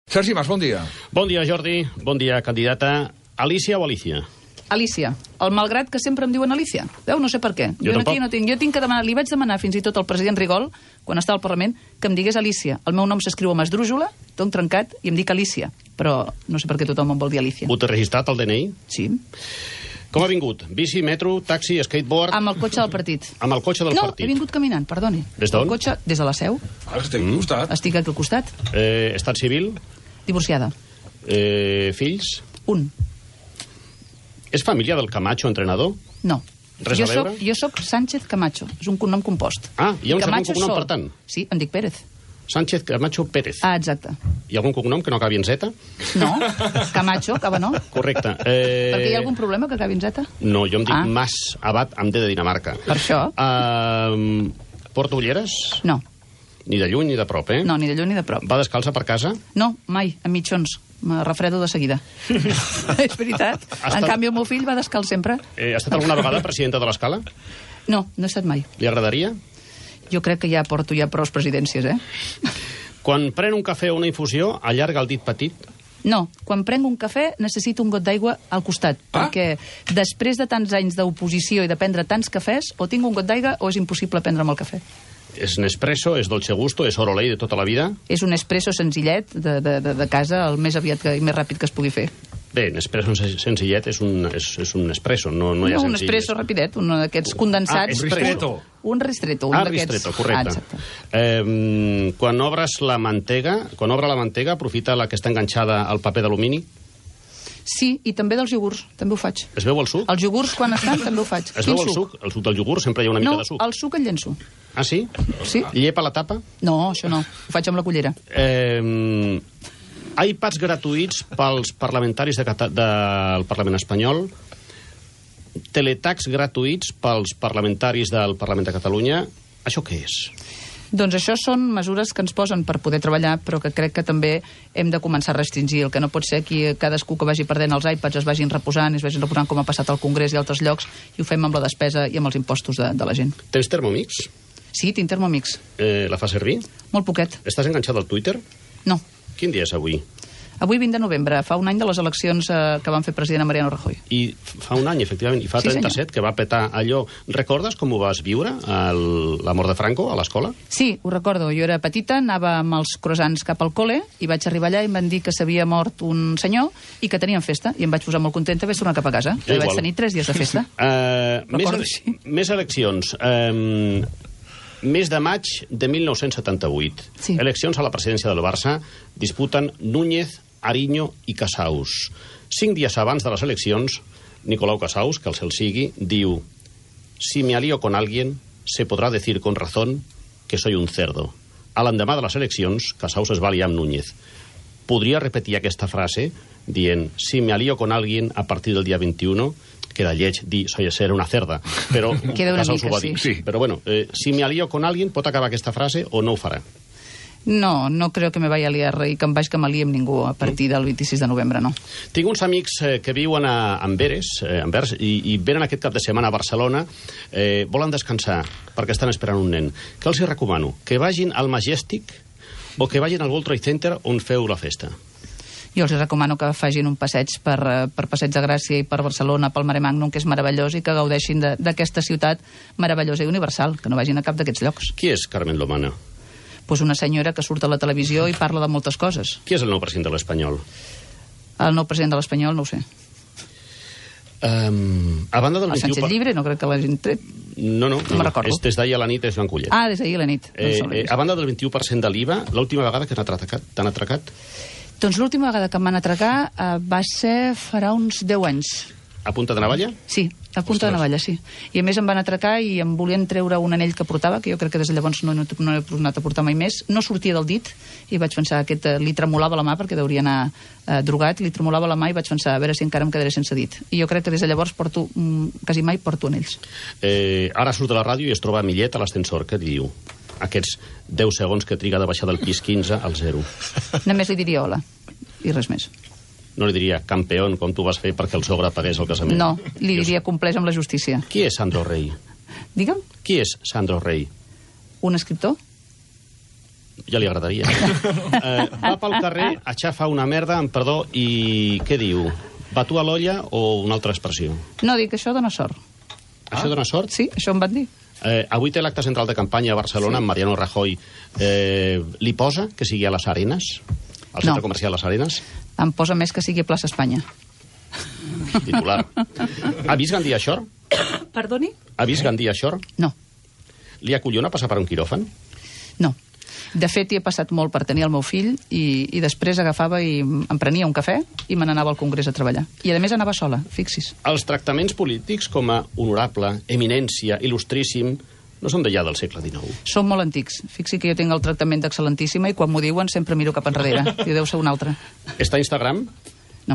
Sergi Mas, bon dia. Bon dia, Jordi. Bon dia, candidata. Alicia o Alicia? Alicia. El malgrat que sempre em diuen Alicia. Veu? No sé per què. Jo aquí no tinc. Jo tinc que demanar, li vaig demanar fins i tot al president Rigol, quan estava al Parlament, que em digués Alicia. El meu nom s'escriu amb esdrújula, tot trencat, i em dic Alicia. Però no sé per què tothom em vol dir Alicia. Ho té registrat al DNI? Sí. Com ha vingut? Bici, metro, taxi, skateboard? Amb el cotxe del partit. Amb el cotxe del partit? No, he vingut caminant, perdoni. Des d'on? El cotxe des de la Seu. Estic al costat. Estic aquí al costat. Estat civil? Divorciada. Fills? Un. És família del Camacho, entrenador? No. Res a veure? Jo soc Sánchez Camacho. És un cognom compost. Ah, hi ha un segon Camacho cognom, sol. per tant? Sí, em dic Pérez. Sánchez Camacho Pérez. Ah, exacte. Hi ha algun cognom que no acabi en Z? No, Camacho, acaba no. Correcte. Perquè hi ha algun problema que acabi en Z? No, jo em dic Ah. Mas Abad amb D de Dinamarca. Per això? Porta ulleres? No. Ni de lluny ni de prop, eh? No, ni de lluny ni de prop. Va descalça per casa? No, mai, a mitjons. Me refredo de seguida. És veritat. En canvi, el meu fill va descalç sempre. Ha estat alguna vegada presidenta de l'Escala? No, no he estat mai. Li agradaria? Jo crec que ja porto prou presidències, eh? Quan pren un cafè o una infusió, allarga el dit petit? No, quan prenc un cafè necessito un got d'aigua al costat, perquè després de tants anys d'oposició i de prendre tants cafès, o tinc un got d'aigua o és impossible prendre'm el cafè. És Nespresso, és Dolce Gusto, és Orolei de tota la vida? És un espresso senzillet de casa, el més aviat i més ràpid que es pugui fer. Bé, Nespresso senzillet és un espresso, no hi ha un senzillet. espresso rapidet, un d'aquests condensats. un ristretto. Un ristretto. Ristretto, correcte. Exacte. Quan obres la mantega, aprofita la que està enganxada al paper d'alumini? Sí, i també dels iogurts, també ho faig. Es veu el suc? Els iogurts, quan estan, també ho faig. Es veu el suc? El suc del iogurt sempre hi ha una mica de suc. No, el suc el llenço. Ah, sí? Sí. Llepa la tapa? No, això no. Ho faig amb la cullera. iPads gratuïts pels parlamentaris del Parlament espanyol, teletacs gratuïts pels parlamentaris del Parlament de Catalunya. Això què és? Doncs això són mesures que ens posen per poder treballar, però que crec que també hem de començar a restringir. El que no pot ser que cadascú que vagi perdent els iPads es vagin reposant com ha passat al Congrés i altres llocs, i ho fem amb la despesa i amb els impostos de la gent. Tens Thermomix? Sí, tinc Thermomix. La fa servir? Molt poquet. Estàs enganxat al Twitter? No. Quin dia és avui? Avui, 20 de novembre, fa un any de les eleccions que van fer president a Mariano Rajoy. I fa un any, efectivament, i fa 37, que va petar allò. Recordes com ho vas viure, la mort de Franco, a l'escola? Sí, ho recordo. Jo era petita, anava amb els croissants cap al col·le, i vaig arribar allà i em van dir que s'havia mort un senyor i que tenien festa, i em vaig posar molt contenta i vaig tornar cap a casa. I vaig tenir 3 dies de festa. Més eleccions. Mes de maig de 1978. Sí. Eleccions a la presidència del Barça disputen Núñez, Ariño i Casaus. 5 dies abans de les eleccions, Nicolau Casaus, que el cel sigui, diu: si me alío con alguien, se podrá decir con razón que soy un cerdo. A l'endemà de les eleccions, Casaus es va aliar amb Núñez. Podria repetir aquesta frase dient: si me alío con alguien a partir del dia 21, queda lleig dir soy ser una cerda, però Casaus ho va dir. Sí. Però bueno, si me alío con alguien, pot acabar aquesta frase o no ho farà? No, no creo que me vaya a liar i que em vaig que m'aliï amb ningú a partir del 26 de novembre, no. Tinc uns amics que viuen a Anvers i venen aquest cap de setmana a Barcelona, volen descansar perquè estan esperant un nen. Què els hi recomano? Que vagin al Majestic o que vagin al World Trade Center on feu la festa? Jo els recomano que facin un passeig per Passeig de Gràcia i per Barcelona, pel Mare Magnum, que és meravellós, i que gaudeixin d'aquesta ciutat meravellosa i universal, que no vagin a cap d'aquests llocs. Qui és Carmen Lomana? Pues una senyora que surt a la televisió i parla de moltes coses. Qui és el nou president de l'Espanyol? El nou president de l'Espanyol no ho sé. A banda del El 21... Sánchez Llibre no crec que l'hagin tret. No me'n recordo. Des d'ahir a la nit és Joan Collet. Ah, des d'ahir a la nit. A banda del 21% de l'IVA, l'última vegada que t'han atracat? Doncs l'última vegada que em van atracar va ser farà uns 10 anys. A punta de navalla? Sí, a punta de navalla, sí. I a més em van atracar i em volien treure un anell que portava, que jo crec que des de llavors no he tornat a portar mai més. No sortia del dit i vaig pensar que li tremolava la mà perquè deuria anar drogat, li tremolava la mà i vaig pensar a veure si encara em quedaré sense dit. I jo crec que des de llavors quasi mai porto anells. Ara surt de la ràdio i es troba a Millet a l'ascensor. Què diu? Aquests 10 segons que triga de baixar del pis 15 al 0. Només li diria hola i res més. No li diria campeón, com tu vas fer perquè el sogre pagués el casament? No, li diria compleix amb la justícia. Qui és Sandro Rey? Digue'm. Qui és Sandro Rey? Un escriptor? Ja li agradaria. Va pel carrer, aixafa una merda, amb perdó, i què diu? Batu a l'olla o una altra expressió? No, dic, això dona sort. Això dona sort? Sí, això em van dir. Avui té l'acte central de campanya a Barcelona, amb Mariano Rajoy. Li posa que sigui a les Arenes? Al centre comercial Les Arenes? Em posa més que sigui a Plaça Espanya. Titular. Ha vist Gandia Shore? Perdoni? Ha vist Gandia Shore? No. Li acollona passar per un quiròfan? No. De fet, hi he passat molt per tenir el meu fill i després agafava i em prenia un cafè i me n'anava al Congrés a treballar. I, a més, anava sola, fixis. Els tractaments polítics com a honorable, eminència, il·lustríssim, no són d'allà del segle XIX. Són molt antics. Fixi que jo tinc el tractament d'excel·lentíssima i quan m'ho diuen sempre miro cap enrere. I deu ser un altre. Està a Instagram? No.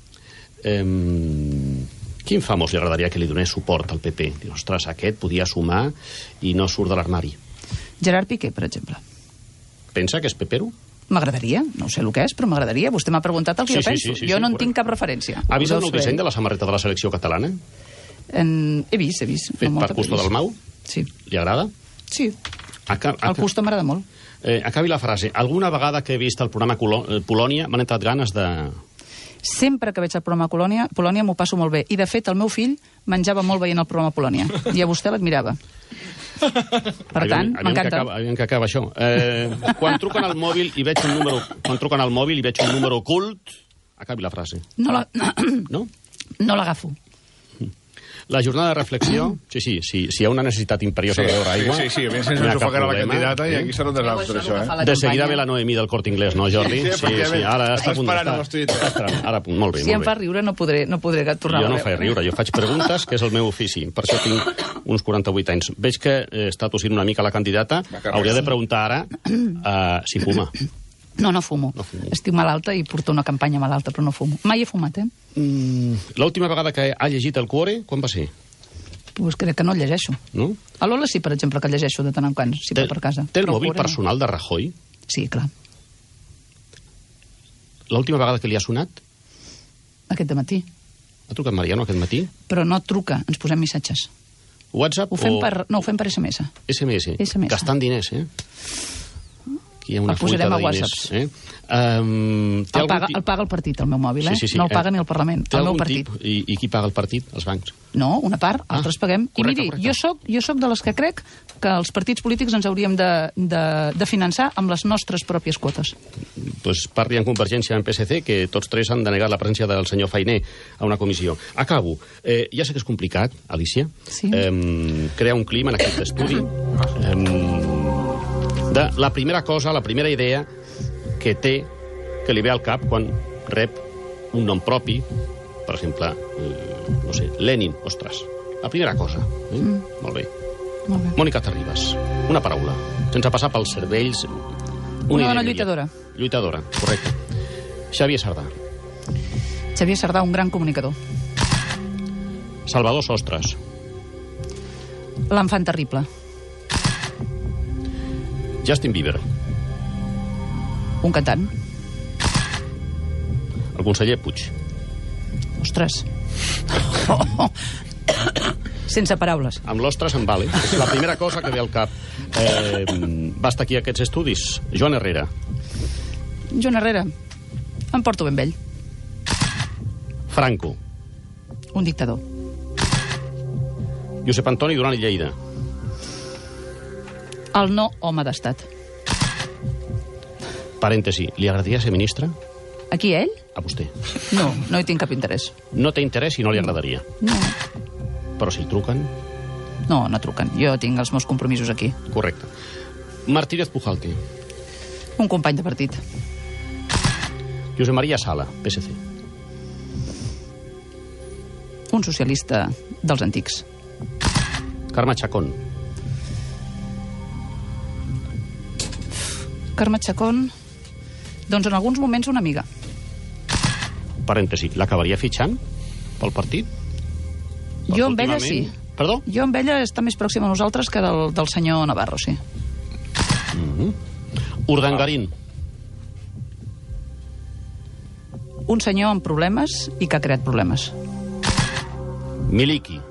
Quin famós li agradaria que li donés suport al PP? Diu, ostres, aquest podia sumar i no surt de l'armari. Gerard Piqué, per exemple. Pensa que és pepero? M'agradaria, no sé el que és, però m'agradaria. Vostè m'ha preguntat el que jo penso. Jo no en tinc cap referència. Ha vist el nou disseny de la samarreta de la selecció catalana? He vist. Fet per Custo Dalmau? Sí. Li agrada? Sí. El Custo m'agrada molt. Acabi la frase. Alguna vegada que he vist el programa Polònia m'han entrat ganes de... Sempre que veig el programa Polònia m'ho passo molt bé. I, de fet, el meu fill menjava molt veient el programa Polònia. I a vostè l'admirava. Per tant, m'encanta. Aviam que acaba això. Quan truquen al mòbil i veig un número ocult... Acabi la frase. No? No l'agafo. La jornada de reflexió... Sí, si hi ha una necessitat imperiosa de beure aigua... Sí, a més se'ns ofegarà la candidata i aquí serà un desastre, això, De seguida ve la Noemí del Corte Inglés, no, Jordi? Sí, ara està a punt d'estar. Ara, molt bé, Si em fa riure no podré tornar a veure. Jo no faig riure, jo faig preguntes, que és el meu ofici. Per això tinc uns 48 anys. Veig que està tossint una mica la candidata. Hauria de preguntar ara si fuma. No fumo. Estic malalta i porto una campanya malalta, però no fumo. Mai he fumat, L'última vegada que ha llegit el Cuore, quan va ser? Pues crec que no el llegeixo. No? A l'Ola sí, per exemple, que el llegeixo de tant en quant, si va per casa. Té el mòbil personal de Rajoy? Sí, clar. L'última vegada que li ha sonat? Aquest dematí. Ha trucat Mariano aquest matí? Però no truca, ens posem missatges. WhatsApp ho fem per SMS. SMS. Gastant diners, Aquí hi ha una fuita de diners. El paga el partit, el meu mòbil, No el paga ni el Parlament, el meu partit. I qui paga el partit? Els bancs? No, una part, altres paguem. I miri, jo soc de les que crec que els partits polítics ens hauríem de finançar amb les nostres pròpies quotes. Doncs parli en Convergència en PSC, que tots tres han denegat la presència del senyor Fainé a una comissió. Acabo. Ja sé que és complicat, Alicia, crear un clima en aquest estudi. La primera cosa, la primera idea que té, que li ve al cap quan rep un nom propi, per exemple, no sé, Lenin, ostres, la primera cosa. Molt bé. Mònica Terribas, una paraula, sense passar pels cervells. Una dona lluitadora. Lluitadora, correcte. Xavier Sardà. Xavier Sardà, un gran comunicador. Salvador Sostres. L'enfant terrible. Justin Bieber. Un cantant. El conseller Puig. Ostres. Sense paraules. Amb l'ostres em vale. És la primera cosa que ve al cap. Va estar aquí a aquests estudis. Joan Herrera. Joan Herrera. Em porto ben vell. Franco. Un dictador. Josep Antoni Duran i Lleida. El no home d'estat. Parèntesi, li agradaria ser ministre? A qui, ell? A vostè. No hi tinc cap interès. No té interès i no li agradaria? No. Però si truquen? No truquen. Jo tinc els meus compromisos aquí. Correcte. Martínez Pujalte. Un company de partit. Josep Maria Sala, PSC. Un socialista dels antics. Carme Chacón. Carme Chacón, doncs en alguns moments una amiga. Parèntesi, l'acabaria fitxant pel partit? Jo amb ella sí. Perdó? Jo amb ella està més pròxima a nosaltres que del senyor Navarro, sí. Urdangarín. Un senyor amb problemes i que ha creat problemes. Miliki.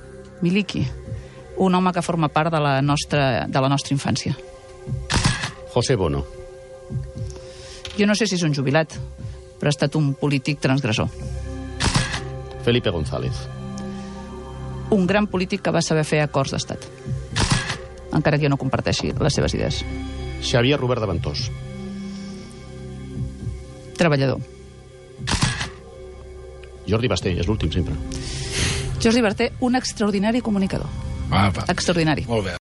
Miliki. Un home que forma part de la nostra infància. José Bono. Jo no sé si és un jubilat, però ha estat un polític transgressor. Felipe González. Un gran polític que va saber fer acords d'estat, encara que jo no comparteixi les seves idees. Xavier Robert de Ventós. Treballador. Jordi Basté, és l'últim sempre. Jordi Basté, un extraordinari comunicador. Apa. Extraordinari. Molt bé.